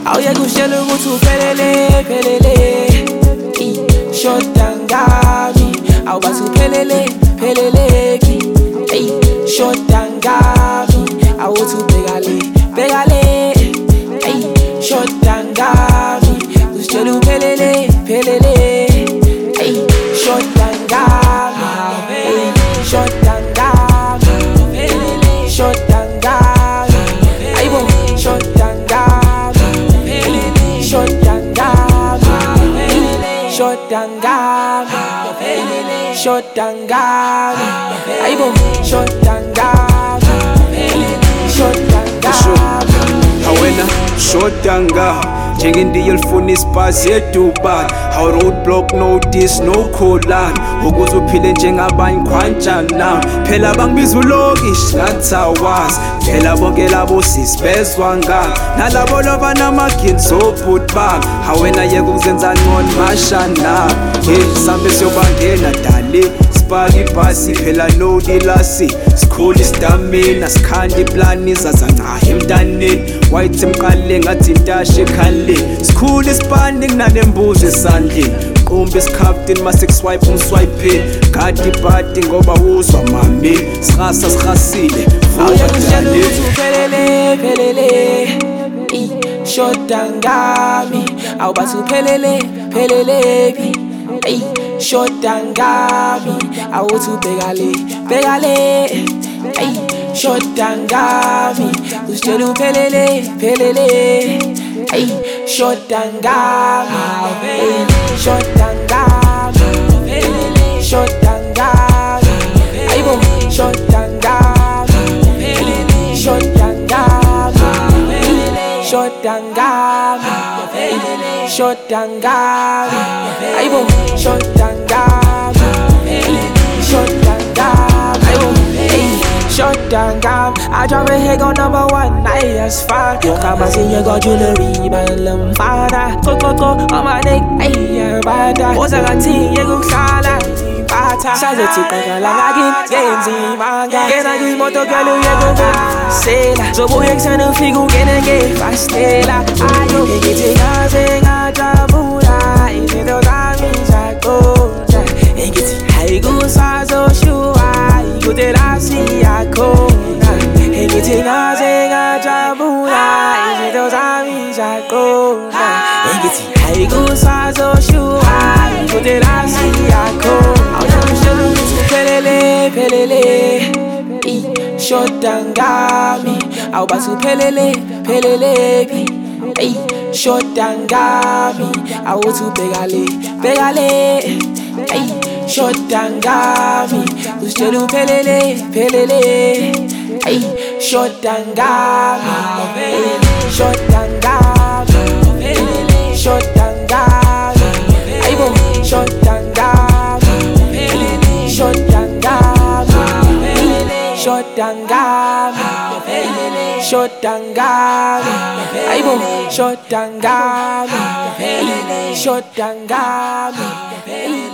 awuyekutshela ukuthi uphelele phelele shoda ngami awubathi uphelele pheleleki shoda ngami awuthi ubhekale shoda ngami usitshela uphelele phelele shoda ngami shoda ngami shoda ngami ayibo shoda ngami shoda ngami shoda ngami shoda ngami ayibo shoda ngami shoda ngami awena shoda ngami njengendiya elifuna isipasi eDubai how roadblock notice no collan ukuze uphile njengabanye khwanjana phela bangibiza ulokish ngathi awazi phela bonke labo sisibezwa ngami nalabo lova namagini sobhuti bami awena yeke ukuzenza ngcono mashana sambe siyobangena dali sipaka ibhasi phela lodi lasi sikhula istamina sikhanda iplani zazancahe emntaneni wayithi emqalile ngathi intashe ekhaleni sikhula isipandi kunanembuzo esandleni qumbi isikhaftini mase kuswipe umswipe gadi ibhadi ngoba uzwa mami sikhasa sikhasile awuyekutshela ukuthi uphelele phelele shoda ngami awubathi uphelele pheleleki shoda ngami awuthi ubhekale shoda ngami usitshela uphelele phelele shoda ngami shoda ngami shoda ngami ayibo shoda ngami shoda ngami shoda ngami shoda ngami ayibo shoda ngami shoda ngami ayibo shoda ngami I drop a hit on #1 that's fine yo kama see you got jewelry balamfana go on my neck ayya bada uzangathi yekuhlala iphatha sazethi qekala ngakini ngenzima ngena kwimoto galo yekuvasela zobuye kusana ufike ungene ngefastela ayo ngithi ngaze ngajabula izinto zami zaqonda ngithi hayi kusazoshua ikudela siyakhona ngithi ngaze ngajabula izinto zami zaqonda ngithi hayi kusazoshua ikudela siyakhona awuyekutshela ukuthi uphelele phelele shoda ngami awubathi uphelele pheleleki shoda ngami awuthi ubhekale shoda ngami usitshela uphelele phelele shoda ngami shoda ngami shoda ngami ayibo shoda ngami shoda ngami shoda ngami shoda ngami ayibo shoda ngami shoda ngami